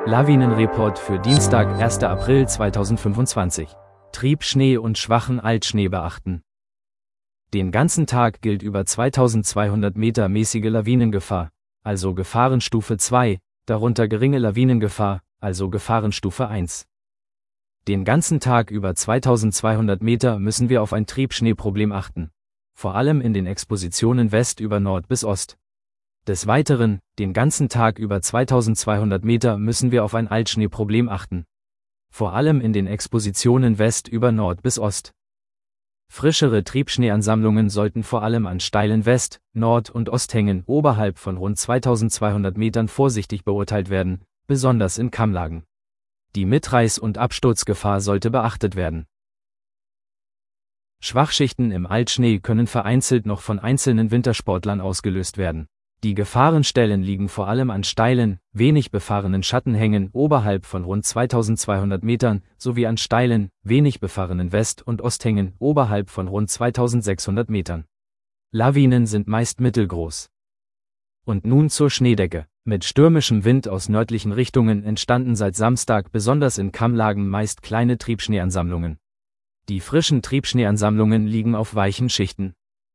Lawinenreport für Dienstag, 1. April 2025. Triebschnee und schwachen Altschnee beachten. Den ganzen Tag gilt über 2200 Meter mäßige Lawinengefahr, also Gefahrenstufe 2, darunter geringe Lawinengefahr, also Gefahrenstufe 1. Den ganzen Tag über 2200 Meter müssen wir auf ein Triebschneeproblem achten, vor allem in den Expositionen West über Nord bis Ost. Des Weiteren, den ganzen Tag über 2200 Meter müssen wir auf ein Altschneeproblem achten. Vor allem in den Expositionen West über Nord bis Ost. Frischere Triebschneeansammlungen sollten vor allem an steilen West-, Nord- und Osthängen oberhalb von rund 2200 Metern vorsichtig beurteilt werden, besonders in Kammlagen. Die Mitreiß- und Absturzgefahr sollte beachtet werden. Schwachschichten im Altschnee können vereinzelt noch von einzelnen Wintersportlern ausgelöst werden. Die Gefahrenstellen liegen vor allem an steilen, wenig befahrenen Schattenhängen oberhalb von rund 2200 Metern sowie an steilen, wenig befahrenen West- und Osthängen oberhalb von rund 2600 Metern. Lawinen sind meist mittelgroß. Und nun zur Schneedecke. Mit stürmischem Wind aus nördlichen Richtungen entstanden seit Samstag besonders in Kammlagen meist kleine Triebschneeansammlungen. Die frischen Triebschneeansammlungen liegen auf weichen Schichten.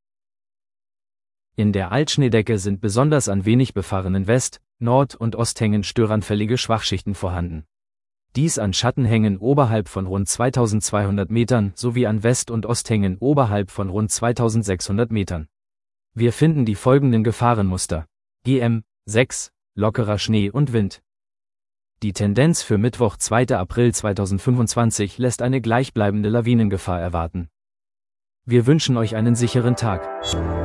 In der Altschneedecke sind besonders an wenig befahrenen West-, Nord- und Osthängen störanfällige Schwachschichten vorhanden. Dies an Schattenhängen oberhalb von rund 2200 Metern sowie an West- und Osthängen oberhalb von rund 2600 Metern. Wir finden die folgenden Gefahrenmuster. GM 6, lockerer Schnee und Wind. Die Tendenz für Mittwoch, 2. April 2025 lässt eine gleichbleibende Lawinengefahr erwarten. Wir wünschen euch einen sicheren Tag.